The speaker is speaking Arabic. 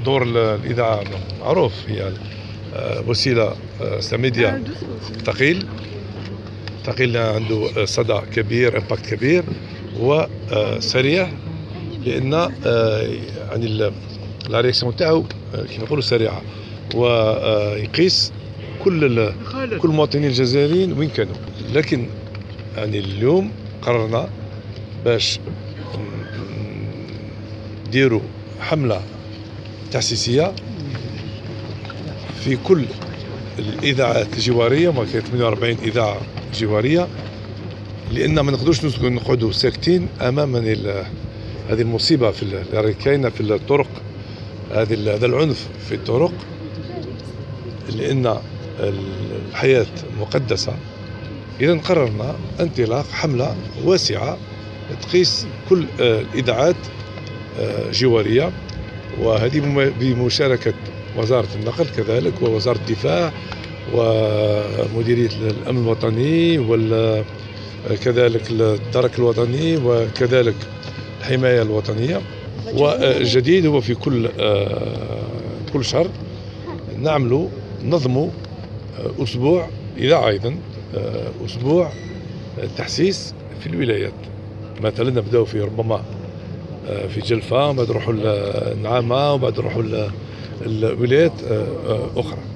دور الإذاعة معروف، هي وسيلة ميديا ثقيل عنده صدى كبير، امباكت كبير وسريع، لأن يعني لا رياكسيون تاعو كيما نقولوا سريعة، ويقيس كل المواطنين الجزائريين وين كانوا. لكن يعني اليوم قررنا باش نديروا حملة تحسيسية في كل الإذاعات الجوارية، ما كاين 48 إذاعة جوارية، لأن ما نقدروش نقعدوا ساكتين أمام هذه المصيبة اللي كاينة في الطرق، هذا العنف في الطرق، لأن الحياة مقدسة. إذا قررنا انطلاق حملة واسعة تقيس كل الإذاعات جوارية، وهذه بمشاركة وزارة النقل كذلك، ووزارة الدفاع، ومديرية الأمن الوطني، وكذلك الدرك الوطني، وكذلك الحماية الوطنية. والجديد هو في كل شهر نظموا أسبوع إذاعة، أيضا أسبوع تحسيس في الولايات. مثلا نبدأ في ربما في جلفة، وبعد نروحوا للنعامة، وبعد نروحوا للولايات أخرى.